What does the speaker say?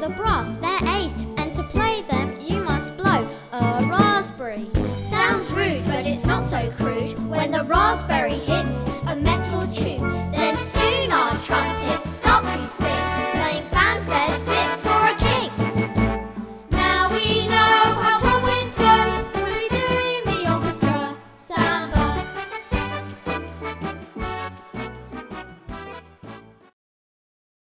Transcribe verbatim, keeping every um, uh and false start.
the brass, they're ace, and to play them you must blow a raspberry. Sounds rude, but it's not so crude when the raspberry hits